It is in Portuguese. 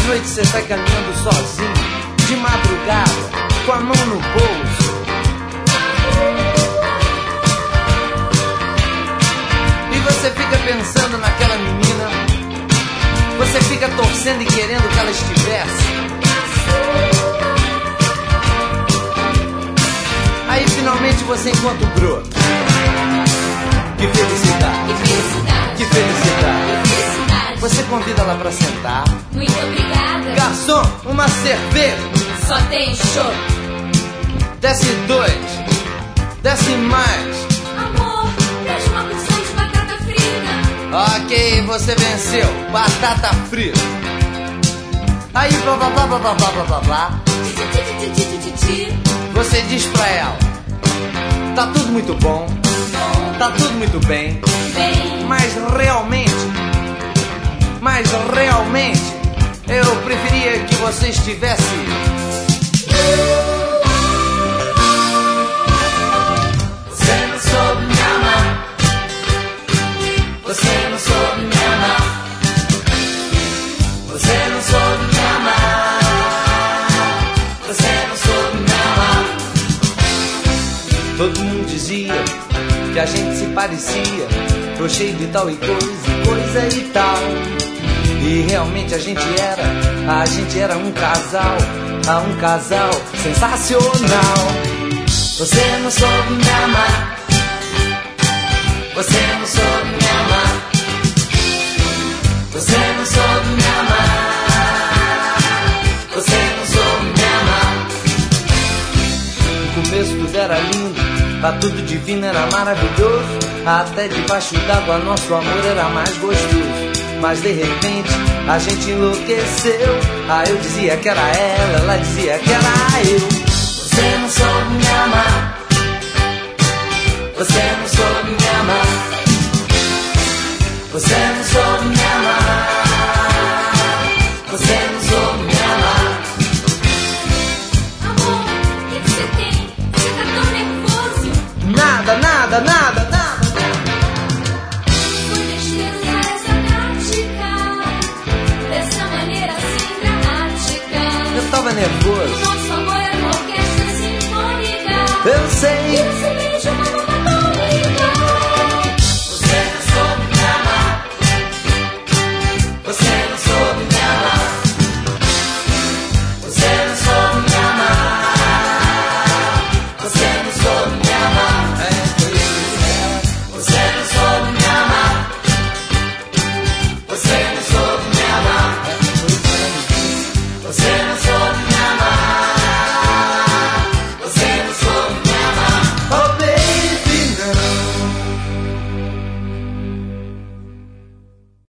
noite você sai caminhando sozinho, de madrugada, com a mão no bolso. E você fica pensando naquela menina, você fica torcendo e querendo que ela estivesse. Aí finalmente você encontra o broto. Que felicidade, Que felicidade, que felicidade. que felicidade. Você convida ela pra sentar. Muito obrigada. Garçom, uma cerveja. Só tem chopp. Desce 2, desce mais. Amor, traz uma porção de batata frita. Ok, você venceu. Batata frita. Aí blá blá blá blá blá blá blá blá. Você diz pra ela: tá tudo muito bom, tá tudo muito bem, Bem, mas realmente eu preferia que você estivesse. Você não soube me amar. Você não soube me amar. Você não soube me amar. Você não soube me amar. Todo mundo dizia que a gente se parecia, tô cheio de tal e coisa e tal. E realmente a gente era um casal sensacional. Você não soube me amar. Você não soube me amar. Você não soube me amar. Você não soube me amar. No começo tudo era lindo, tá tudo divino, era maravilhoso. Até debaixo d'água nosso amor era mais gostoso. Mas de repente a gente enlouqueceu. Aí eu dizia que era ela dizia que era eu. Você não soube me amar. Você não soube me amar. Você não soube me amar. Você não soube me amar. amor, o que você tem? Você tá tão nervoso. Nada. Foi besteira essa prática, dessa maneira assim dramática. Eu tava nervoso. Nosso amor é uma orquestra sinfônica. Eu sei. E você